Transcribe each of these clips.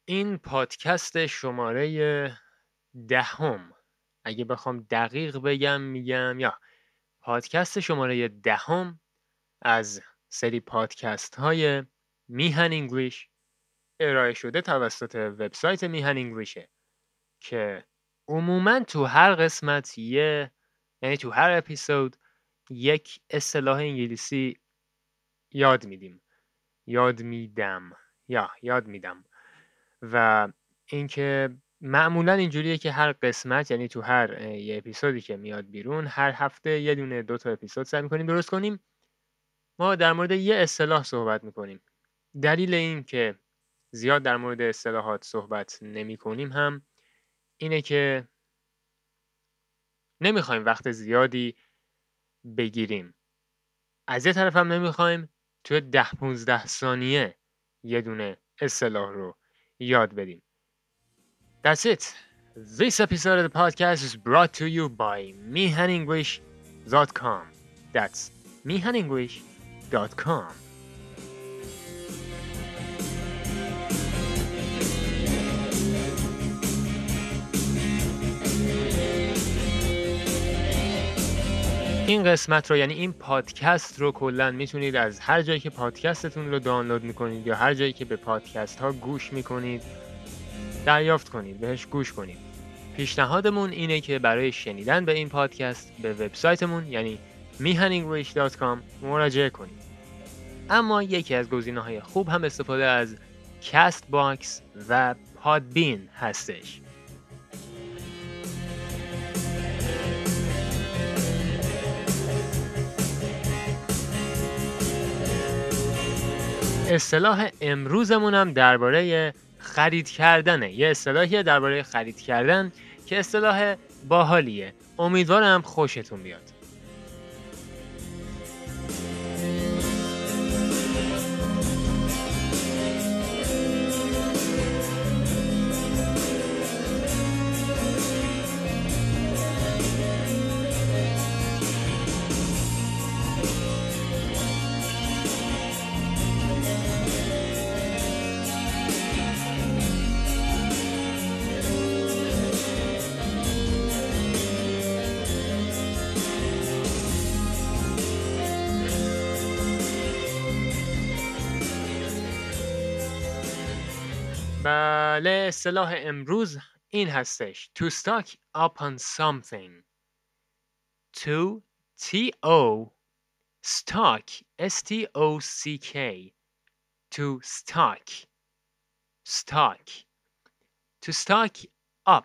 این پادکست شماره 10. اگه بخوام دقیق بگم میگم پادکست شماره 10 از سری پادکست های میهن انگلیش ارائه شده توسط وبسایت میهن انگلیشه که عموما تو هر قسمت یعنی تو هر اپیزود یک اصطلاح انگلیسی یاد میدم و اینکه معمولا اینجوریه که هر قسمت، یعنی تو هر یه اپیزودی که میاد بیرون، هر هفته یه دونه 2 اپیزود سعی می‌کنیم درست کنیم. ما در مورد یه اصطلاح صحبت می‌کنیم. دلیل این که زیاد در مورد اصطلاحات صحبت نمی‌کنیم هم اینه که نمی‌خوایم وقت زیادی بگیریم. از یه طرف هم نمی‌خوایم توی 10-15 ثانیه یه دونه اصطلاح رو یاد بدیم. That's it. This episode of the podcast is brought to you by mihanenglish.com. That's mihanenglish.com. این قسمت رو، یعنی این پادکست رو کلا میتونید از هر جایی که پادکستتون رو دانلود میکنید یا هر جایی که به پادکست ها گوش میکنید دریافت کنید، بهش گوش کنید. پیشنهادمون اینه که برای شنیدن به این پادکست به وبسایتمون یعنی mihanenglish.com مراجعه کنید. اما یکی از گزینه‌های خوب هم استفاده از کست باکس و پادبین هستش. اصطلاح امروزمون هم درباره خرید کردنه. یه اصطلاحیه درباره خرید کردن که اصطلاح باحالیه. امیدوارم خوشتون بیاد. بله، اصطلاح امروز این هستش: to stock up on something. to stock stock to stock to stock up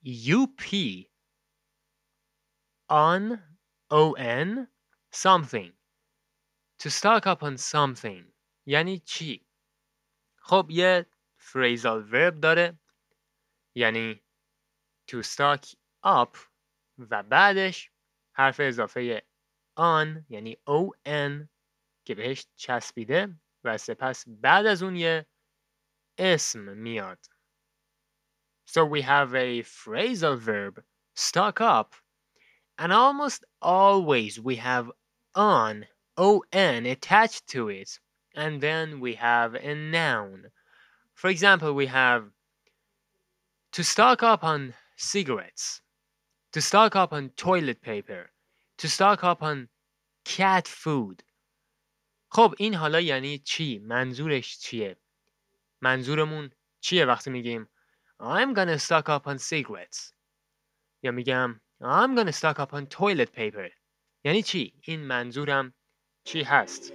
on something. to stock up on something یعنی چی؟ خب یه phrasal verb داره، یعنی to stock up و بعدش حرف اضافه on یعنی on که بهش چسبیده و سپس بعد از اون یه اسم میاد. So we have a phrasal verb, stock up, and almost always we have on attached to it, and then we have a noun. For example, we have to stock up on cigarettes, to stock up on toilet paper, to stock up on cat food. خب این حالا یعنی چی؟ منظورش چیه؟ منظورمون چیه وقتی میگیم I'm gonna stock up on cigarettes یا میگم I'm gonna stock up on toilet paper؟ یعنی چی؟ این منظورم چی هست؟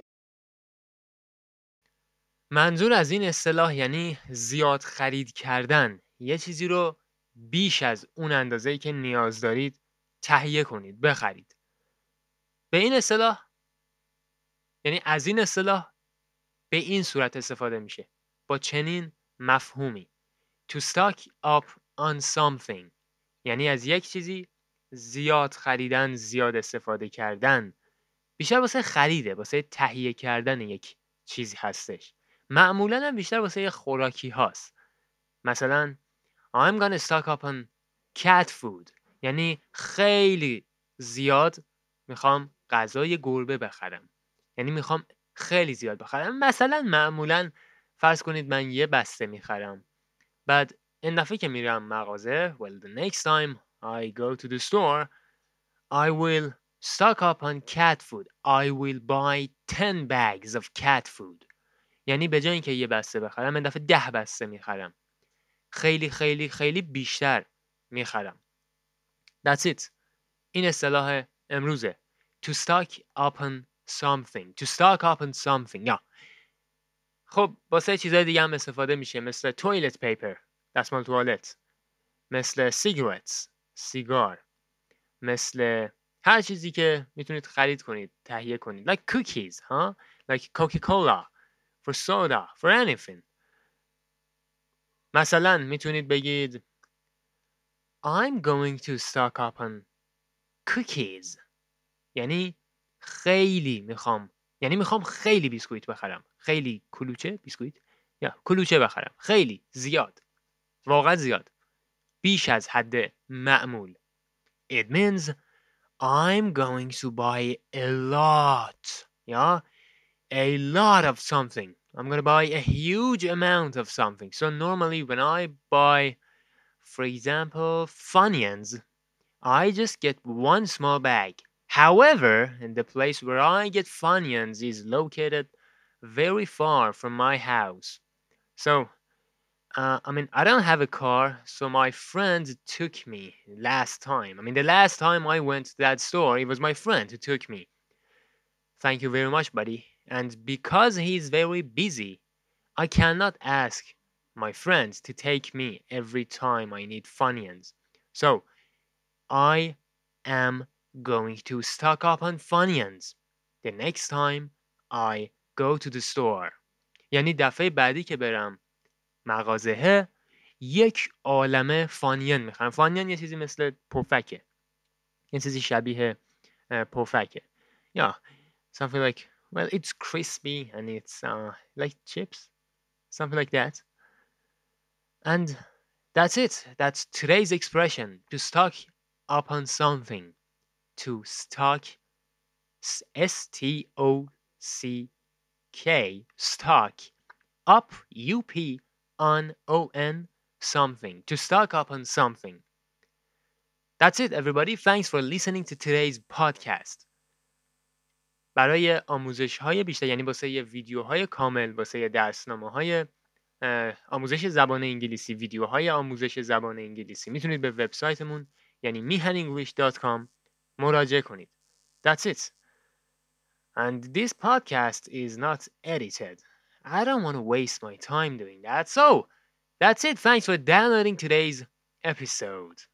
منظور از این اصطلاح یعنی زیاد خرید کردن. یه چیزی رو بیش از اون اندازه‌ای که نیاز دارید تهیه کنید، بخرید. به این اصطلاح، یعنی از این اصطلاح به این صورت استفاده میشه، با چنین مفهومی: to stock up on something یعنی از یک چیزی زیاد خریدن، زیاد استفاده کردن. بیشتر واسه خریده، واسه تهیه کردن یک چیزی هستش. معمولاً هم بیشتر واسه خوراکی هاست. مثلا I'm gonna stock up on cat food یعنی خیلی زیاد میخوام غذای گربه بخرم، یعنی میخوام خیلی زیاد بخرم. مثلا معمولاً فرض کنید من یه بسته میخرم بعد این دفعه که میرم مغازه well the next time I go to the store I will stock up on cat food. I will buy 10 bags of cat food. یعنی به جای اینکه یه بسته بخرم این دفعه 10 بسته میخرم. خیلی خیلی خیلی بیشتر میخرم. That's it. این اصطلاح امروزه. To stock up on something. To stock up on something. یا خب واسه چیزای دیگه هم استفاده میشه مثل toilet paper. دستمال توالت. مثل cigarettes. سیگار. مثل هر چیزی که میتونید خرید کنید تهیه کنید like cookies like Coca-Cola for soda for anything مثلا میتونید بگید I'm going to stock up on cookies یعنی میخوام خیلی بیسکویت بخرم خیلی کلوچه بیسکویت یا کلوچه بخرم خیلی زیاد واقعا زیاد بیش از حد معمول it means I'm going to buy a lot. Yeah? A lot of something. I'm going to buy a huge amount of something. So normally when I buy, for example, Funyuns, I just get one small bag. However, in the place where I get Funyuns is located very far from my house. So I don't have a car, so my friend took me last time. The last time I went to that store, it was my friend who took me. Thank you very much, buddy. And because he's very busy, I cannot ask my friends to take me every time I need Funyuns. So, I am going to stock up on Funyuns the next time I go to the store. یعنی دفعه بعدی که برم مغازه یک عالمه فانین میخرم فانین یه چیزی مثل پفکه یه چیزی شبیه پفکه yeah something like well it's crispy and it's like chips something like that and that's it that's today's expression to stock up on something to stock S-T-O-C-K stock up U-P on O-N something to stock up on something. That's it everybody. Thanks for listening to today's podcast. برای آموزش های بیشتر یعنی واسه ویدیوهای کامل واسه درسنامه های آموزش زبان انگلیسی ویدیوهای آموزش زبان انگلیسی میتونید به وبسایتمون یعنی mihanenglish.com مراجعه کنید. That's it. And this podcast is not edited. I don't want to waste my time doing that. So, that's it. Thanks for downloading today's episode.